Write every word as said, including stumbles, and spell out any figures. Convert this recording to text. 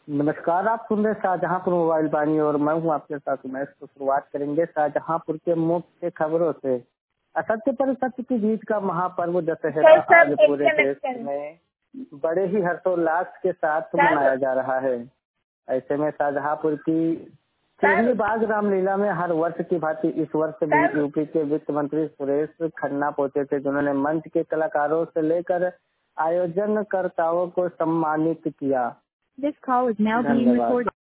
नमस्कार, आप सुन रहे शाहजहांपुर मोबाइल वाणी और मैं हूं आपके साथ उमेश। तो शुरुआत करेंगे शाहजहांपुर के मुख्य खबरों से। असत्य पर सत्य की जीत का महापर्व दशहरा आज पूरे देश में बड़े ही हर्षोल्लास के साथ मनाया जा रहा है। ऐसे में शाहजहांपुर की चिरनी बाग रामलीला में हर वर्ष की भांति इस वर्ष भी यूपी के वित्त मंत्री सुरेश खन्ना पहुंचे थे, जिन्होंने मंच के कलाकारों से लेकर आयोजनकर्ताओं को सम्मानित किया। This call is now being recorded.